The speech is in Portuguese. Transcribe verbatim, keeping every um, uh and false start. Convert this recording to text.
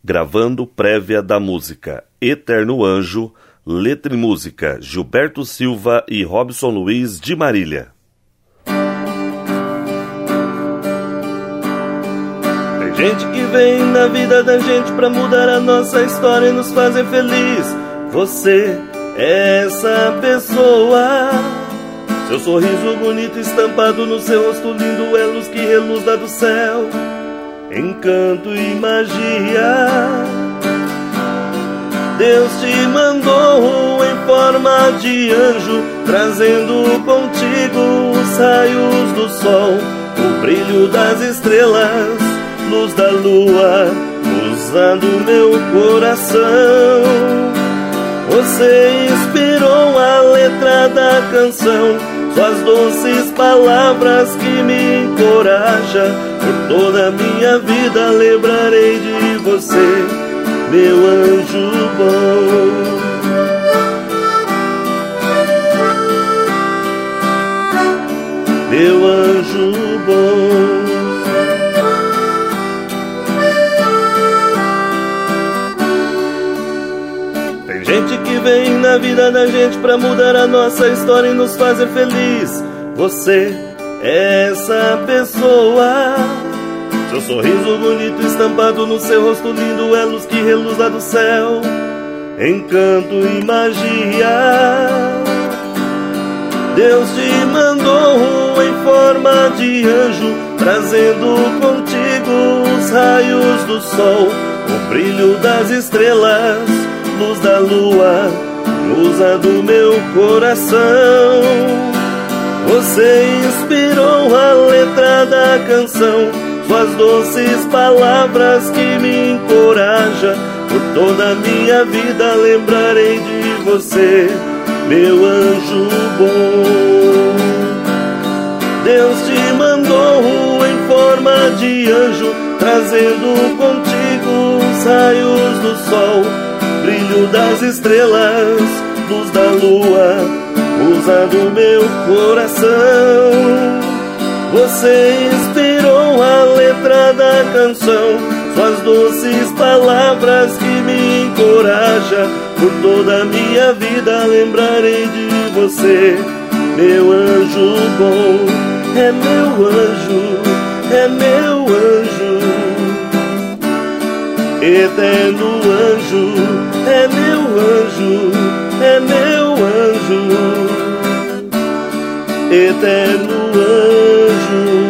Gravando prévia da música Eterno Anjo, letra e música Gilberto Silva e Robson Luiz de Marília. Tem gente que vem na vida da gente pra mudar a nossa história e nos fazer feliz. Você é essa pessoa. Seu sorriso bonito estampado no seu rosto lindo é luz que reluz lá do céu, encanto e magia. Deus te mandou em forma de anjo, trazendo contigo os raios do sol, o brilho das estrelas, luz da lua, usando meu coração. Você inspirou a letra da canção, suas doces palavras que me encorajam. Por toda a minha vida lembrarei de você, meu anjo bom. Meu anjo bom. Tem gente que vem na vida da gente pra mudar a nossa história e nos fazer feliz. Você é essa pessoa. Seu sorriso bonito estampado no seu rosto lindo é luz que reluz lá do céu, encanto e magia. Deus te mandou em forma de anjo, trazendo contigo os raios do sol, o brilho das estrelas, luz da lua, musa do meu coração. Você inspirou a letra da canção, suas doces palavras que me encorajam. Por toda a minha vida lembrarei de você, meu anjo bom. Deus te mandou em forma de anjo, trazendo contigo os raios do sol, brilho das estrelas, luz da lua, musa do meu coração. Você inspirou a letra da canção, suas doces palavras que me encorajam. Por toda a minha vida lembrarei de você, meu anjo bom. É meu anjo, é meu anjo, eterno anjo. É meu anjo, é meu anjo, eterno anjo.